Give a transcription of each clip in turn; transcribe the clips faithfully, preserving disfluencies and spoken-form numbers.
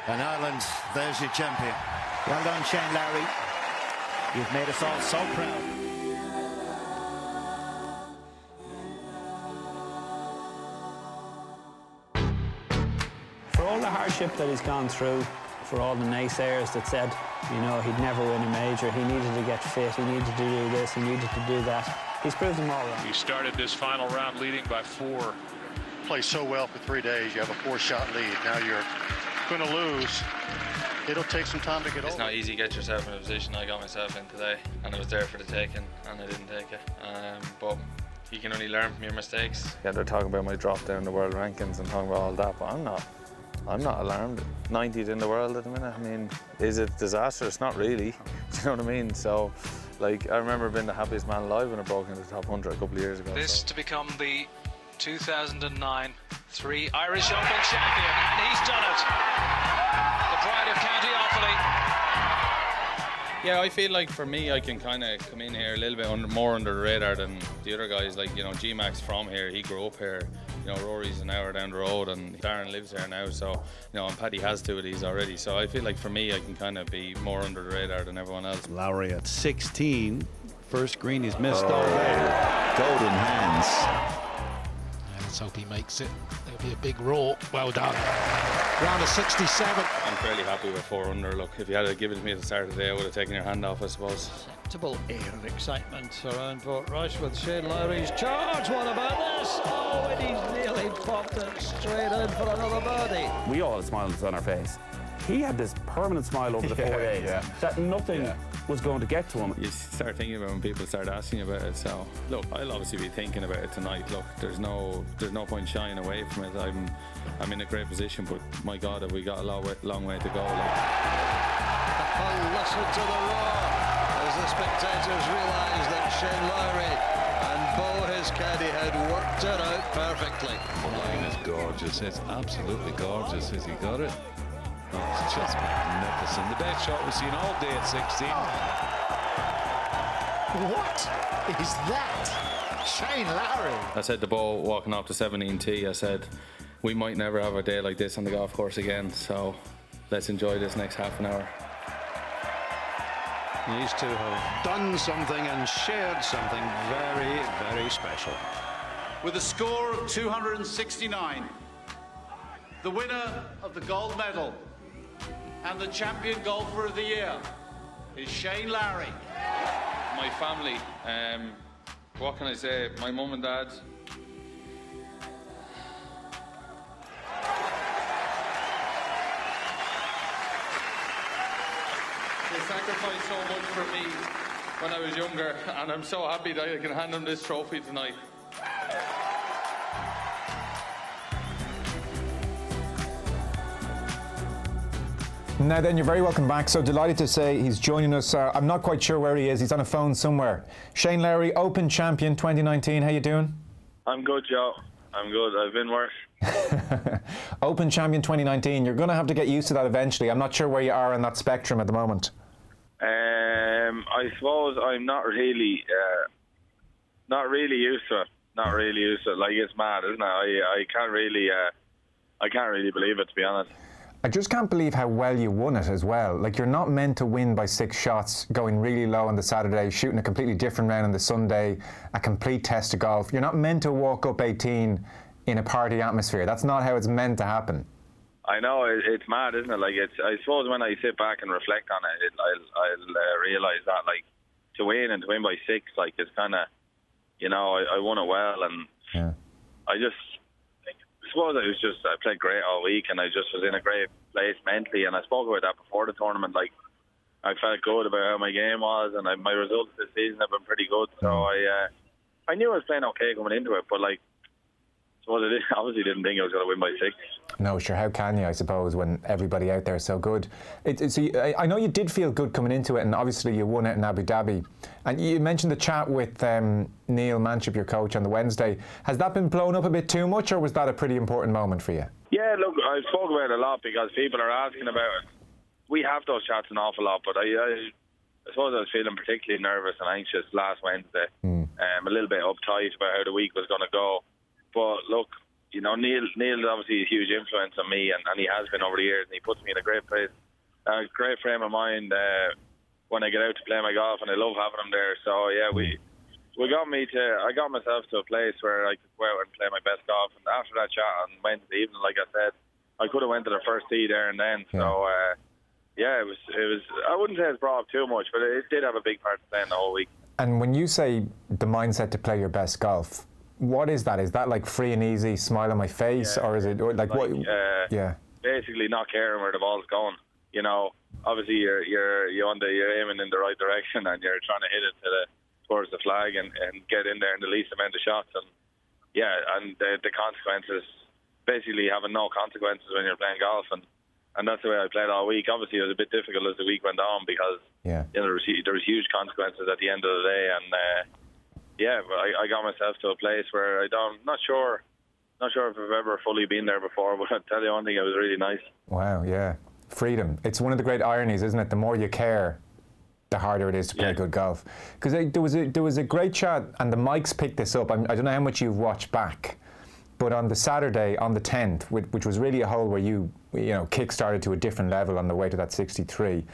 And Ireland, there's your champion. Well done, Shane Lowry. You've made us all so proud. For all the hardship that he's gone through, for all the naysayers that said, you know, he'd never win a major, he needed to get fit, he needed to do this, he needed to do that, he's proved them all wrong. He started this final round leading by four. Play so well for three days, you have a four-shot lead. Now you're going to lose. It'll take some time to get over. It's not easy to get yourself in a position I got myself in today, and it was there for the taking, and I didn't take it. Um, but you can only learn from your mistakes. Yeah, they're talking about my drop down the world rankings and talking about all that, but I'm not. I'm not alarmed. ninetieth in the world at the minute. I mean, is it disastrous? Not really. Do you know what I mean? So, like, I remember being the happiest man alive when I broke into the top one hundred a couple of years ago. This so. to become the two thousand nine three Irish Open champion, and he's done it. The pride of County Offaly. Yeah, I feel like for me, I can kind of come in here a little bit under, more under the radar than the other guys. Like, you know, G-Max from here, he grew up here. You know, Rory's an hour down the road, and Darren lives here now. So, you know, and Paddy has two of these already. So I feel like for me, I can kind of be more under the radar than everyone else. Lowry at sixteen. First green he's missed all day. Golden hands. Let's hope he makes it. It'll be a big roar. Well done. Round of sixty-seven. I'm fairly happy with four under. Look, if you had to give it to me at the start of the day, I would have taken your hand off, I suppose. Acceptable air of excitement around Portrush with Shane Lowry's charge. What about this? Oh, and he's nearly popped it straight in for another birdie. We all had smiles on our face. He had this permanent smile over the four days yeah. that nothing yeah. was going to get to him. You start thinking about it when people start asking about it. So look, I'll obviously be thinking about it tonight. Look, there's no there's no point shying away from it. I'm I'm in a great position, but my God, have we got a long way, long way to go. Like. Oh, listen to the roar as the spectators realise that Shane Lowry and Bo, his caddy, had worked it out perfectly. The line is gorgeous. It's absolutely gorgeous. Has he got it? Oh, it's just magnificent. The best shot we've seen all day at sixteen. What is that? Shane Lowry. I said to Bo walking off the seventeen tee, I said, we might never have a day like this on the golf course again, so let's enjoy this next half an hour. These two have done something and shared something very, very special. With a score of two hundred sixty-nine, the winner of the gold medal and the champion golfer of the year is Shane Lowry. My family, um, what can I say? My mum and dad. They sacrificed so much for me when I was younger, and I'm so happy that I can hand them this trophy tonight. Now then, you're very welcome back. So delighted to say he's joining us. Uh, I'm not quite sure where he is. He's on a phone somewhere. Shane Lowry, Open Champion twenty nineteen. How you doing? I'm good, Joe. I'm good. I've been worse. Open Champion twenty nineteen. You're going to have to get used to that eventually. I'm not sure where you are on that spectrum at the moment. Um, I suppose I'm not really, uh, not really used to it. Not really used to it. Like, it's mad, isn't it? I, I can't really, uh, I can't really believe it, to be honest. I just can't believe how well you won it as well. Like, you're not meant to win by six shots, going really low on the Saturday, shooting a completely different round on the Sunday, a complete test of golf. You're not meant to walk up eighteen in a party atmosphere. That's not how it's meant to happen. I know, it, it's mad, isn't it? Like, it's, I suppose when I sit back and reflect on it, it I'll, I'll uh, realise that, like, to win and to win by six, like, it's kind of, you know, I, I won it well, and yeah. I just, I suppose it was just, I played great all week, and I just was in a great place mentally, and I spoke about that before the tournament. Like, I felt good about how my game was, and I, my results this season have been pretty good. So I, uh, I knew I was playing okay coming into it, but like, I suppose I did, obviously didn't think I was going to win by six. No, sure. How can you? I suppose when everybody out there is so good. It, it, so you, I, I know you did feel good coming into it, and obviously you won it in Abu Dhabi. And you mentioned the chat with um, Neil Manship, your coach, on the Wednesday. Has that been blown up a bit too much, or was that a pretty important moment for you? Yeah, look, I spoke about it a lot because people are asking about it. We have those chats an awful lot, but I, I, I suppose I was feeling particularly nervous and anxious last Wednesday. Mm. Um, a little bit uptight about how the week was going to go. But look, you know, Neil Neil is obviously a huge influence on me, and, and he has been over the years, and he puts me in a great place, a great frame of mind uh, when I get out to play my golf, and I love having him there. So yeah, we we got me to I got myself to a place where I could go out and play my best golf. And after that chat on Wednesday evening, like I said, I could have went to the first tee there and then. Yeah. So uh, yeah, it was it was I wouldn't say it's brought up too much, but it did have a big part to play in the whole week. And when you say the mindset to play your best golf, what is that? Is that like free and easy, smile on my face, yeah. or is it or like, like what? Uh, yeah. Basically, not caring where the ball's going. You know, obviously you're you're you're, on the, you're aiming in the right direction, and you're trying to hit it to the towards the flag and, and get in there in the least amount of shots. And yeah, and the, the consequences, basically having no consequences when you're playing golf, and, and that's the way I played all week. Obviously, it was a bit difficult as the week went on because yeah. you know, there was there was huge consequences at the end of the day, and uh, yeah, I, I got myself to a place where I don't not sure. Not sure if I've ever fully been there before, but I'll tell you one thing, it was really nice. Wow, yeah. Freedom. It's one of the great ironies, isn't it? The more you care, the harder it is to play yeah. good golf. Because there was a there was a great chat, and the mics picked this up. I'm, I don't know how much you've watched back, but on the Saturday, on the tenth, which, which was really a hole where you you know kick-started to a different level on the way to that sixty-three,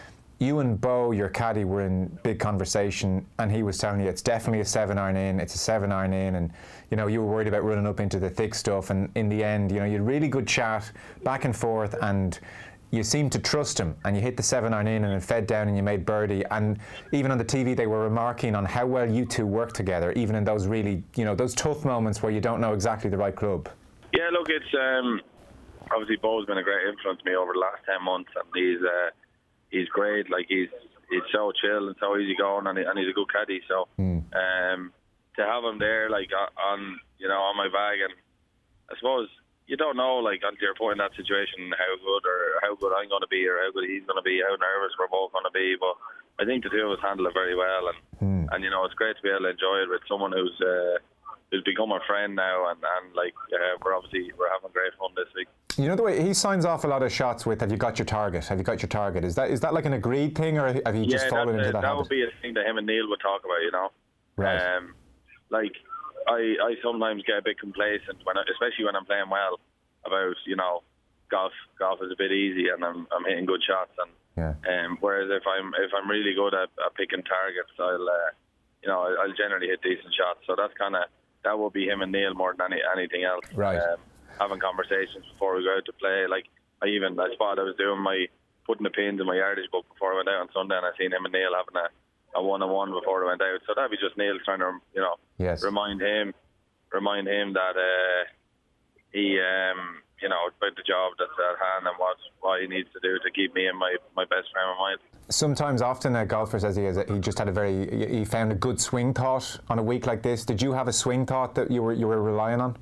you and Bo, your caddy, were in big conversation, and he was telling you it's definitely a seven iron in, it's a seven iron in, and you know you were worried about running up into the thick stuff, and in the end, you know, you had really good chat back and forth, and you seemed to trust him, and you hit the seven iron in, and it fed down, and you made birdie. And even on the T V, they were remarking on how well you two work together, even in those really, you know, those tough moments where you don't know exactly the right club. Yeah, look, it's um, obviously Bo's been a great influence on me over the last ten months, and he's. Uh, He's great, like he's he's so chill and so easy going, and, he, and he's a good caddy. So mm. um, to have him there, like on you know on my bag, and I suppose you don't know, like until you're put in that situation, how good or how good I'm going to be, or how good he's going to be, how nervous we're both going to be. But I think the two of us handle it very well, and mm. and you know it's great to be able to enjoy it with someone who's uh, who's become a friend now, and and like uh, we're obviously we're having great fun this week. You know the way he signs off a lot of shots with, have you got your target? Have you got your target? Is that is that like an agreed thing, or have you yeah, just fallen into a, that that habit? would be a thing that him and Neil would talk about, you know. Right. Um, like, I I sometimes get a bit complacent, when I, especially when I'm playing well, about, you know, golf golf is a bit easy and I'm I'm hitting good shots. And yeah. um, whereas if I'm if I'm really good at, at picking targets, I'll, uh, you know, I'll generally hit decent shots. So that's kind of, that would be him and Neil more than any, anything else. Right. Um, having conversations before we go out to play. Like, I even, I spotted I was doing my, putting the pins in my yardage book before I went out on Sunday, and I seen him and Neil having a, a one-on-one before I went out. So that'd be just Neil trying to, you know, yes. remind him, remind him that uh, he, um, you know, about the job that's at hand and what, what he needs to do to keep me in my, my best frame of mind. Sometimes, often, a golfer says he has a, he just had a very, he found a good swing thought on a week like this. Did you have a swing thought that you were you were relying on?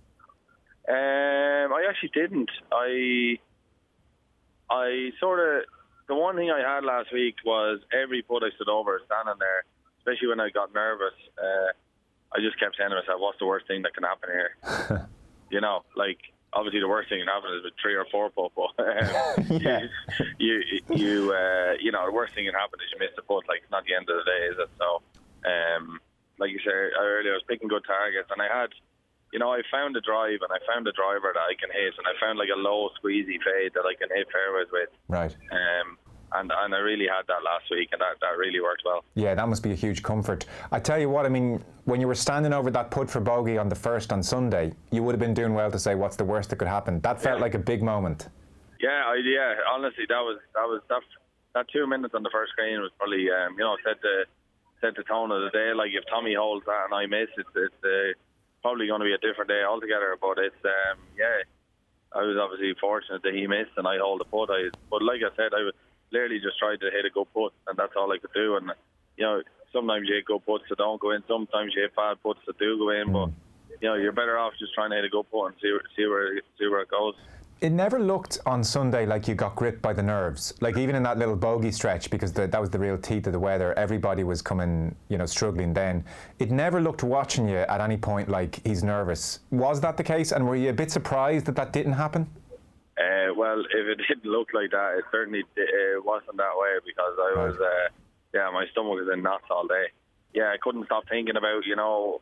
Um, I actually didn't. I, I sort of, the one thing I had last week was every putt I stood over, standing there, especially when I got nervous, uh, I just kept saying to myself, what's the worst thing that can happen here? You know, like, obviously the worst thing that can happen is with three or four putt, but um, yeah. you, you, you, uh, you know, the worst thing that can happen is you miss the putt. Like, it's not the end of the day, is it? So, um, like you said earlier, I was picking good targets, and I had, you know, I found a drive, and I found a driver that I can hit, and I found like a low squeezy fade that I can hit fairways with. Right. Um, and and I really had that last week, and that, that really worked well. Yeah, that must be a huge comfort. I tell you what, I mean, when you were standing over that putt for bogey on the first on Sunday, you would have been doing well to say, what's the worst that could happen? That felt yeah. like a big moment. Yeah, I, yeah. Honestly, that was that was that, that two minutes on the first green was probably, um, you know, set the set the tone of the day. Like, if Tommy holds that and I miss, it's it's. Uh, probably going to be a different day altogether, but it's um yeah I was obviously fortunate that he missed and I hold the putt. I but like I said, I was literally just tried to hit a good putt, and that's all I could do. And you know, sometimes you hit good putts that don't go in, sometimes you hit bad putts that do go in, mm. but you know, you're better off just trying to hit a good putt and see see where see where it goes. It never looked on Sunday like you got gripped by the nerves. Like, even in that little bogey stretch, because the, that was the real teeth of the weather, everybody was coming, you know, struggling then. It never looked, watching you at any point, like he's nervous. Was that the case? And were you a bit surprised that that didn't happen? Uh, well, if it didn't look like that, it certainly uh, wasn't that way, because I was, uh, yeah, my stomach was in knots all day. Yeah, I couldn't stop thinking about, you know,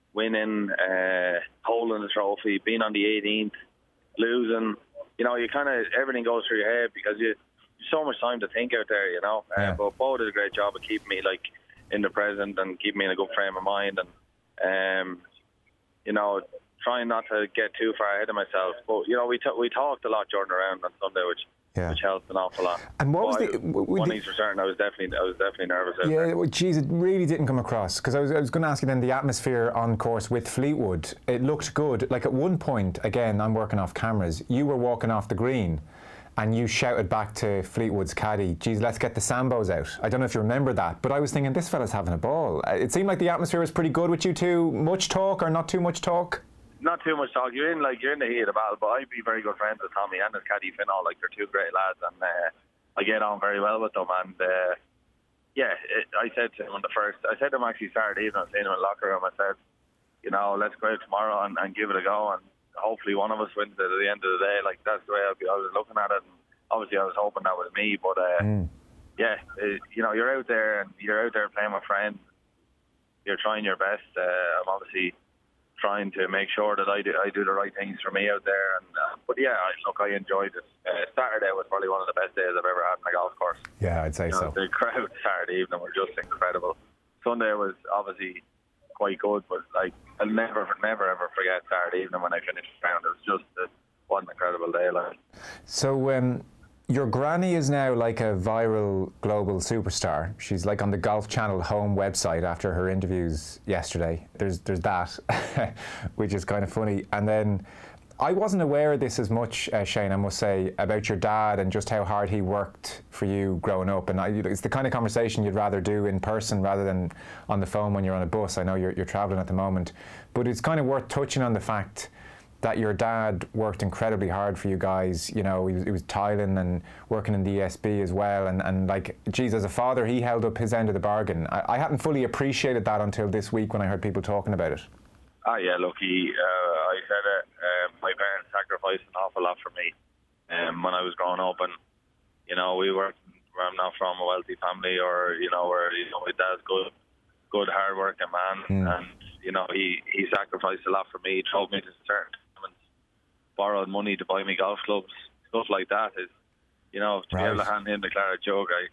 winning, uh, holding the trophy, being on the eighteenth, losing. You know, you kind of, everything goes through your head because you so much time to think out there, you know. Yeah. Uh, but Bo did a great job of keeping me like in the present and keeping me in a good frame of mind, and um, you know, trying not to get too far ahead of myself. But you know, we t- we talked a lot during the round on Sunday, which yeah. which helped an awful lot. And what was but the I, one thing's for certain, I was definitely I was definitely nervous. Out yeah, there. well, geez, it really didn't come across because I was I was going to ask you then the atmosphere on course with Fleetwood. It looked good. Like at one point, again, I'm working off cameras. You were walking off the green. And you shouted back to Fleetwood's caddy, geez, let's get the Sambos out. I don't know if you remember that, but I was thinking, this fella's having a ball. It seemed like the atmosphere was pretty good with you two. Much talk or not too much talk? Not too much talk. You're in like you're in the heat of the battle, but I'd be very good friends with Tommy and his caddy Finnall. Like they're two great lads, and uh, I get on very well with them. And uh, yeah, it, I said to him on the first, I said to him actually Saturday evening, I was saying to him in the locker room, I said, you know, let's go out tomorrow and, and give it a go, and hopefully one of us wins it at the end of the day. Like that's the way I'd be, I was looking at it. And obviously, I was hoping that was me, but uh, mm. yeah, it, you know, you're out there and you're out there playing with friends. You're trying your best. Uh, I'm obviously trying to make sure that I do I do the right things for me out there. And uh, but yeah, I, look, I enjoyed it. Uh, Saturday was probably one of the best days I've ever had on a golf course. Yeah, I'd say you know, so. The crowd Saturday evening were just incredible. Sunday was obviously quite good, but like I'll never, never ever forget Saturday evening when I finished the round. It was just uh, what an incredible day, like. So. Um, Your granny is now like a viral global superstar. She's like on the Golf Channel home website after her interviews yesterday. There's there's that, which is kind of funny. And then I wasn't aware of this as much, uh, Shane, I must say, about your dad and just how hard he worked for you growing up. And I, it's the kind of conversation you'd rather do in person rather than on the phone when you're on a bus. I know you're, you're travelling at the moment. But it's kind of worth touching on the fact that your dad worked incredibly hard for you guys. You know, he was, he was tiling and working in the E S B as well. And, and like, geez, as a father, he held up his end of the bargain. I, I hadn't fully appreciated that until this week when I heard people talking about it. Ah, yeah, look, he, uh, I said it, uh, my parents sacrificed an awful lot for me um, when I was growing up. And, you know, we were, I'm not from a wealthy family or, you know, where, you know, my dad's good, good, hard-working man. Mm. And, you know, he, he sacrificed a lot for me. He told me to certain borrowed money to buy me golf clubs, stuff like that. Is, you know, to right. be able to hand him the claret jug. I,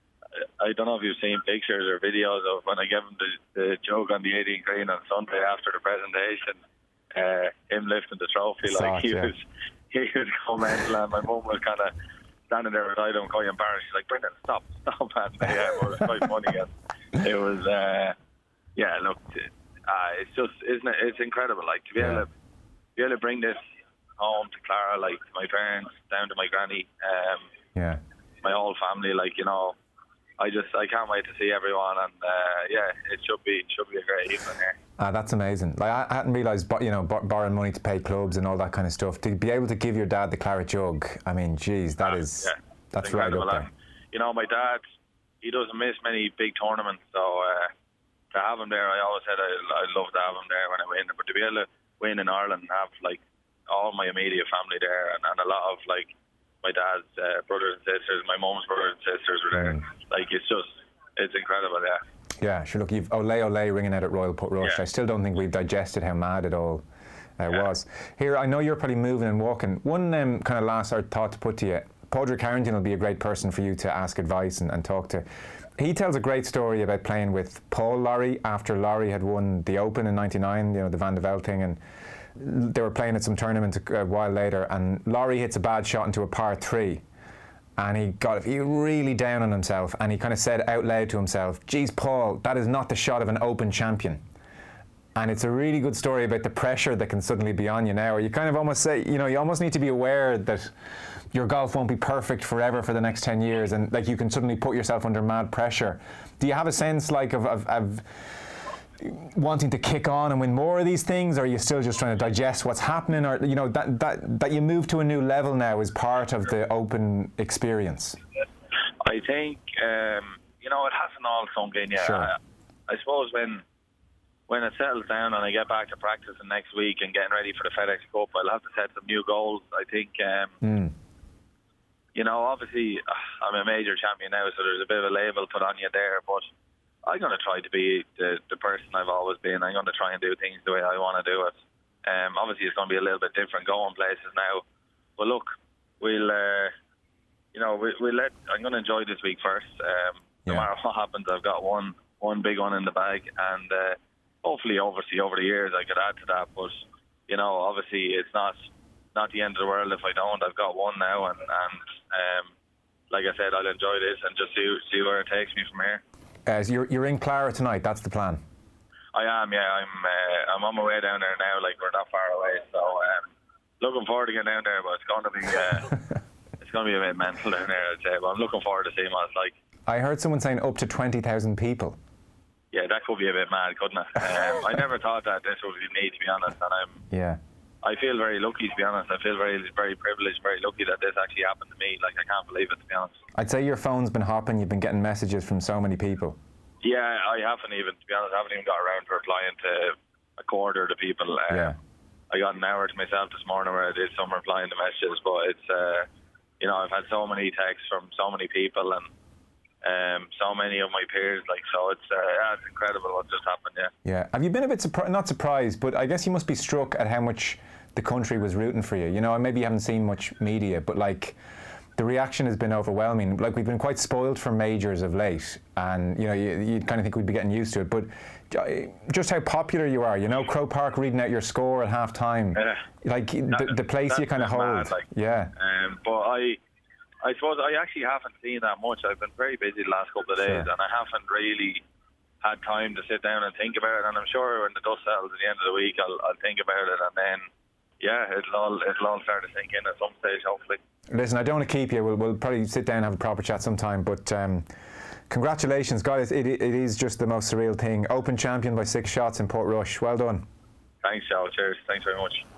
I don't know if you've seen pictures or videos of when I gave him the, the jug on the eighteenth green on Sunday after the presentation. Uh, him lifting the trophy, Sock, like he yeah. was, he was going mental, and my mum was kind of standing there beside him, quite embarrassed. She's like, "Brendan, stop, stop!" And yeah, it was quite funny. And it was, uh, yeah. Look, uh, it's just, isn't it? It's incredible. Like to be yeah. able to be able to bring this home to Clara, like to my parents, down to my granny, um, yeah, my whole family. Like, you know, I just I can't wait to see everyone, and uh, yeah, it should be should be a great evening here. Ah, that's amazing. Like I hadn't realised, you know, borrowing money to pay clubs and all that kind of stuff. To be able to give your dad the claret jug, I mean, geez, that is yeah, that's right up there. And, you know, my dad, he doesn't miss many big tournaments, so uh, to have him there, I always said I I'd love to have him there when I win. But to be able to win in Ireland and have like all my immediate family there, and, and a lot of like my dad's uh, brothers and sisters, my mum's brothers and sisters were there. Mm. Like it's just, it's incredible, yeah. Yeah, sure. Look, you've Olé Olé ringing out at Royal Portrush. Yeah. I still don't think we've digested how mad it all uh, yeah. was. Here, I know you're probably moving and walking. One um, kind of last thought to put to you. Padraig Harrington will be a great person for you to ask advice and, and talk to. He tells a great story about playing with Paul Lawrie after Lawrie had won the Open in ninety-nine, you know, the Van de Velde thing, and they were playing at some tournament a, a while later, and Lawrie hits a bad shot into a par three. And he got he really down on himself, and he kind of said out loud to himself, "Geez, Paul, that is not the shot of an Open champion." And it's a really good story about the pressure that can suddenly be on you now, or you kind of almost say, you know, you almost need to be aware that your golf won't be perfect forever for the next ten years, and like you can suddenly put yourself under mad pressure. Do you have a sense like of, of, of wanting to kick on and win more of these things, or are you still just trying to digest what's happening, or you know that that that you move to a new level now is part of the Open experience? I think um, you know it hasn't all sunk in yet. Sure. I, I suppose when when it settles down and I get back to practicing next week and getting ready for the FedEx Cup, I'll have to set some new goals. I think um, mm. you know, obviously I'm a major champion now, so there's a bit of a label put on you there, but I'm going to try to be the, the person I've always been. I'm going to try and do things the way I want to do it. Um, obviously, it's going to be a little bit different going places now. But look, we'll, uh, you know, we, we'll let. I'm going to enjoy this week first. Um, no yeah. matter what happens, I've got one one big one in the bag, and uh, hopefully, obviously, over the years, I could add to that. But you know, obviously, it's not not the end of the world if I don't. I've got one now, and and um, like I said, I'll enjoy this and just see see where it takes me from here. Uh, so you're you're in Clara tonight. That's the plan. I am, yeah. I'm uh, I'm on my way down there now. Like, we're not far away, so um, looking forward to getting down there. But it's going to be uh, it's going to be a bit mental down there, I'd say. But I'm looking forward to seeing what it's like. I heard someone saying up to twenty thousand people. Yeah, that could be a bit mad, couldn't it? Um, I never thought that this would be me, to be honest. And I'm yeah. I feel very lucky, to be honest. I feel very very privileged, very lucky that this actually happened to me. Like, I can't believe it, to be honest. I'd say your phone's been hopping. You've been getting messages from so many people. Yeah, I haven't even, to be honest, I haven't even got around to replying to a quarter of the people. Um, yeah. I got an hour to myself this morning where I did some replying to messages, but it's, uh, you know, I've had so many texts from so many people and um, so many of my peers, like, so it's, uh, yeah, it's incredible what just happened, yeah. Yeah. Have you been a bit, surpri- not surprised, but I guess you must be struck at how much the country was rooting for you. You know, maybe you haven't seen much media, but like, the reaction has been overwhelming. Like, we've been quite spoiled for majors of late, and you know, you, you kind of think we'd be getting used to it. But just how popular you are, you know, Croke Park reading out your score at half time, yeah. like that, the, the place you kind of hold. Mad, like, yeah. Um, but I, I suppose I actually haven't seen that much. I've been very busy the last couple of days, sure. and I haven't really had time to sit down and think about it. And I'm sure when the dust settles at the end of the week, I'll, I'll think about it, and then. Yeah, it'll all it'll all start to sink in at some stage, hopefully. Listen, I don't want to keep you. We'll, we'll probably sit down and have a proper chat sometime. But um, congratulations, guys! It, it is just the most surreal thing. Open champion by six shots in Portrush. Well done. Thanks, Joe. Cheers. Thanks very much.